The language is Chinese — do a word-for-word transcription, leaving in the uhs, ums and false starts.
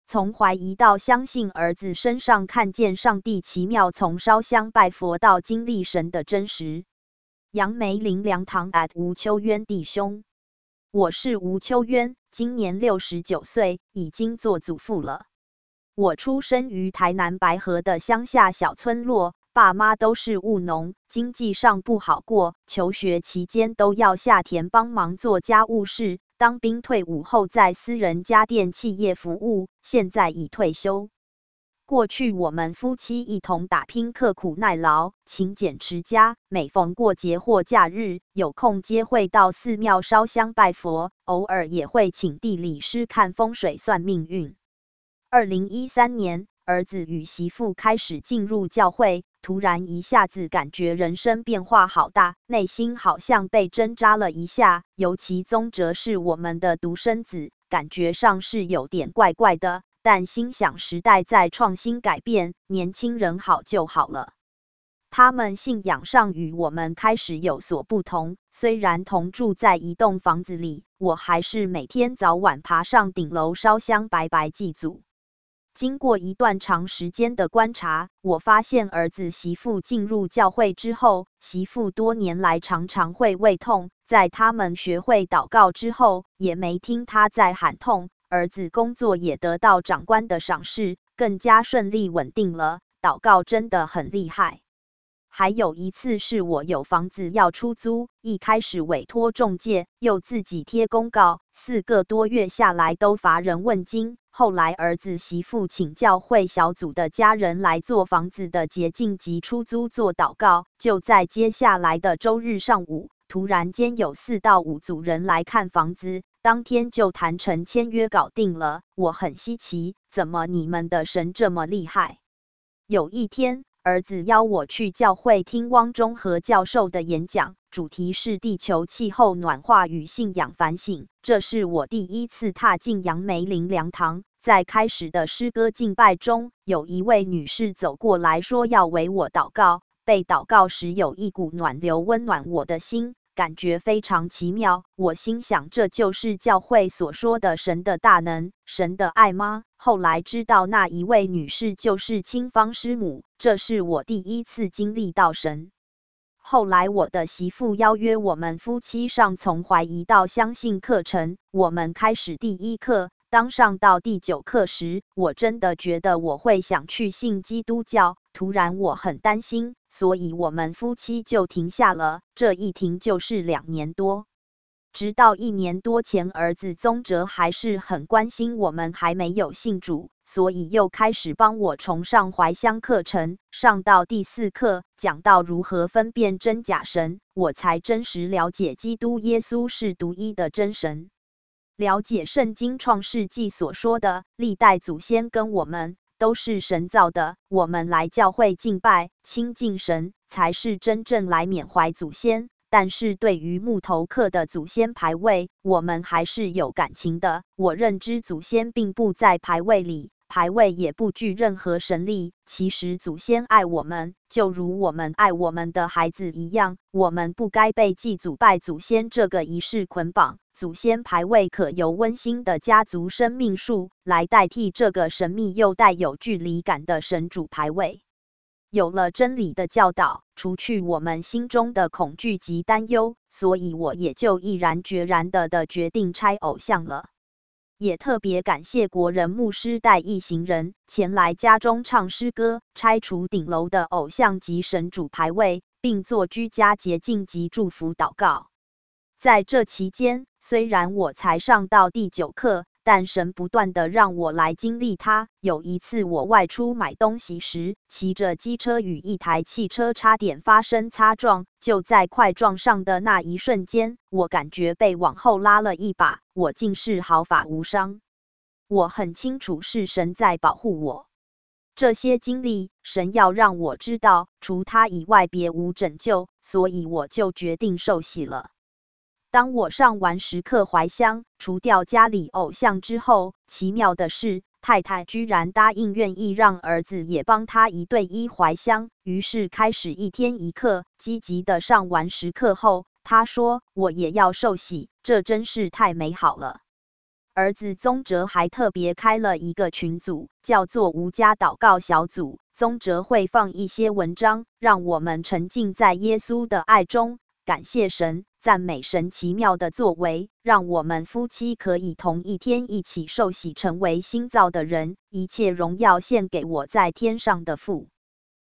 从怀疑到相信儿子身上看见上帝奇妙，从烧香拜佛到经历神的真实。杨梅林良堂 at 吴秋渊弟兄，我是吴秋渊，今年六十九岁，已经做祖父了。我出生于台南白河的乡下小村落，爸妈都是务农，经济上不好过，求学期间都要下田帮忙做家务事。当兵退伍后，在私人家电企业服务，现在已退休。过去我们夫妻一同打拼，刻苦耐劳，勤俭持家。每逢过节或假日，有空皆会到寺庙烧香拜佛，偶尔也会请地理师看风水算命运。二零一三年，儿子与媳妇开始进入教会，突然一下子感觉人生变化好大，内心好像被针扎了一下。尤其宗哲是我们的独生子，感觉上是有点怪怪的，但心想时代在创新改变，年轻人好就好了。他们信仰上与我们开始有所不同，虽然同住在一栋房子里，我还是每天早晚爬上顶楼烧香拜拜祭祖。经过一段长时间的观察，我发现儿子媳妇进入教会之后，媳妇多年来常常会胃痛，在他们学会祷告之后，也没听他在喊痛。儿子工作也得到长官的赏识，更加顺利稳定了。祷告真的很厉害。还有一次是我有房子要出租，一开始委托中介，又自己贴公告，四个多月下来都乏人问津。后来儿子媳妇请教会小组的家人来做房子的洁净及出租做祷告，就在接下来的周日上午，突然间有四到五组人来看房子，当天就谈成签约搞定了。我很稀奇，怎么你们的神这么厉害？有一天，儿子邀我去教会听汪中和教授的演讲，主题是地球气候暖化与信仰反省。这是我第一次踏进杨梅林良堂。在开始的诗歌敬拜中，有一位女士走过来说要为我祷告。被祷告时，有一股暖流温暖我的心，感觉非常奇妙。我心想，这就是教会所说的神的大能、神的爱吗？后来知道那一位女士就是清芳师母，这是我第一次经历到神。后来我的媳妇邀约我们夫妻上从怀疑到相信课程，我们开始第一课。当上到第九课时，我真的觉得我会想去信基督教，突然我很担心，所以我们夫妻就停下了，这一停就是两年多。直到一年多前，儿子宗哲还是很关心我们还没有信主，所以又开始帮我重上怀乡课程。上到第四课，讲到如何分辨真假神，我才真实了解基督耶稣是独一的真神。了解圣经创世纪所说的历代祖先跟我们都是神造的，我们来教会敬拜亲近神，才是真正来缅怀祖先。但是对于木头刻的祖先牌位，我们还是有感情的。我认知祖先并不在牌位里，牌位也不具任何神力。其实祖先爱我们，就如我们爱我们的孩子一样。我们不该被祭祖拜祖先这个仪式捆绑。祖先牌位可由温馨的家族生命树来代替这个神秘又带有距离感的神主牌位。有了真理的教导，除去我们心中的恐惧及担忧，所以我也就毅然决然的的决定拆偶像了。也特别感谢国人牧师带一行人前来家中唱诗歌，拆除顶楼的偶像及神主牌位，并做居家洁净及祝福祷告。在这期间，虽然我才上到第九课，但神不断的让我来经历它。有一次我外出买东西时，骑着机车与一台汽车差点发生擦撞，就在快撞上的那一瞬间，我感觉被往后拉了一把，我竟是毫发无伤。我很清楚是神在保护我。这些经历，神要让我知道，除他以外别无拯救，所以我就决定受洗了。当我上完时刻怀乡，除掉家里偶像之后，奇妙的是，太太居然答应愿意让儿子也帮他一对一怀乡。于是开始一天一课，积极的上完时刻后，他说我也要受洗，这真是太美好了。 儿子宗哲还特别开了一个群组，叫做无家祷告小组。宗哲会放一些文章，让我们沉浸在耶稣的爱中，感谢神，赞美神奇妙的作为，让我们夫妻可以同一天一起受洗，成为新造的人。一切荣耀献给我在天上的父。